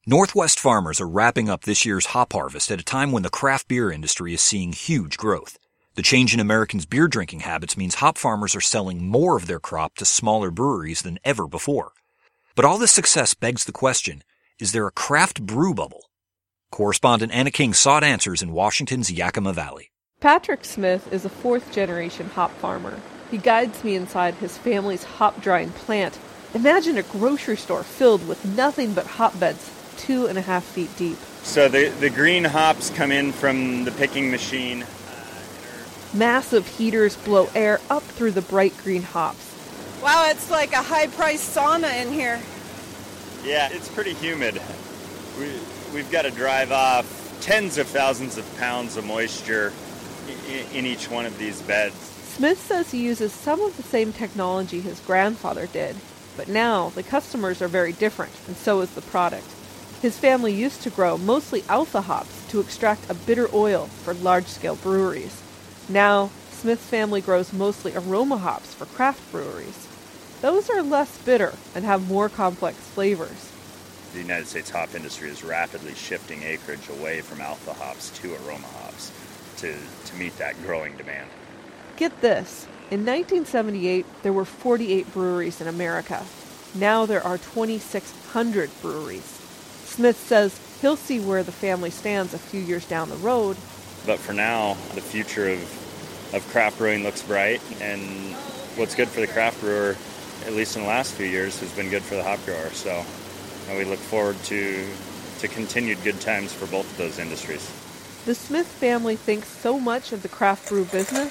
Northwest farmers are wrapping up this year's hop harvest at a time when the craft beer industry is seeing huge growth. The change in Americans' beer drinking habits means hop farmers are selling more of their crop to smaller breweries than ever before. But all this success begs the question, is there a craft brew bubble? Correspondent Anna King sought answers in Washington's Yakima Valley. Patrick Smith is a fourth-generation hop farmer. He guides me inside his family's hop drying plant. Imagine a grocery store filled with nothing but hotbeds 2.5 feet deep. So the green hops come in from the picking machine. Massive heaters blow air up through the bright green hops. Wow, it's like a high-priced sauna in here. Yeah, it's pretty humid. We've got to drive off tens of thousands of pounds of moisture in each one of these beds. Smith says he uses some of the same technology his grandfather did, but now the customers are very different, and so is the product. His family used to grow mostly alpha hops to extract a bitter oil for large-scale breweries. Now, Smith's family grows mostly aroma hops for craft breweries. Those are less bitter and have more complex flavors. The United States hop industry is rapidly shifting acreage away from alpha hops to aroma hops to meet that growing demand. Get this. In 1978, there were 48 breweries in America. Now there are 2,600 breweries. Smith says he'll see where the family stands a few years down the road. But for now, the future of craft brewing looks bright, and what's good for the craft brewer, at least in the last few years, has been good for the hop grower. So we look forward to continued good times for both of those industries. The Smith family thinks so much of the craft brew business.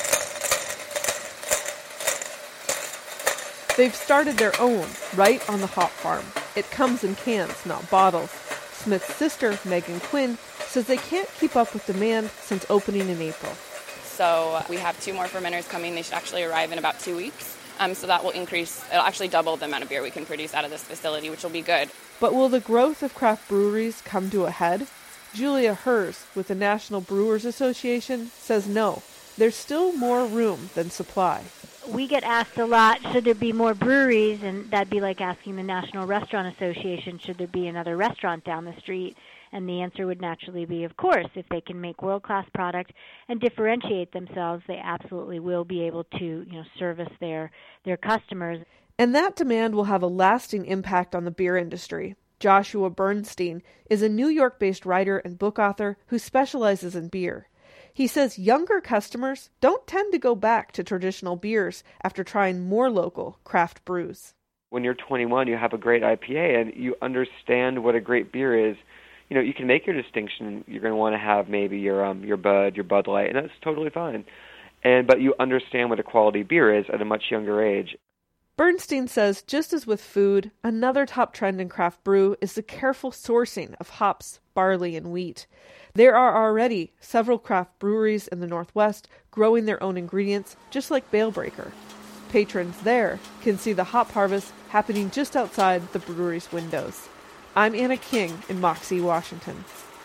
They've started their own right on the hop farm. It comes in cans, not bottles. Smith's sister, Megan Quinn, says they can't keep up with demand since opening in April. So we have 2 more fermenters coming. They should actually arrive in about 2 weeks. So that will increase, it'll actually double the amount of beer we can produce out of this facility, which will be good. But will the growth of craft breweries come to a head? Julia Hers with the National Brewers Association says no. There's still more room than supply. We get asked a lot, should there be more breweries? And that'd be like asking the National Restaurant Association, should there be another restaurant down the street? And the answer would naturally be, of course. If they can make world-class product and differentiate themselves, they absolutely will be able to, service their customers. And that demand will have a lasting impact on the beer industry. Joshua Bernstein is a New York-based writer and book author who specializes in beer. He says younger customers don't tend to go back to traditional beers after trying more local craft brews. When you're 21, you have a great IPA and you understand what a great beer is. You can make your distinction. You're going to want to have maybe your Bud, your Bud Light, and that's totally fine. But you understand what a quality beer is at a much younger age. Bernstein says just as with food, another top trend in craft brew is the careful sourcing of hops, barley, and wheat. There are already several craft breweries in the Northwest growing their own ingredients, just like Balebreaker. Patrons there can see the hop harvest happening just outside the brewery's windows. I'm Anna King in Moxie, Washington.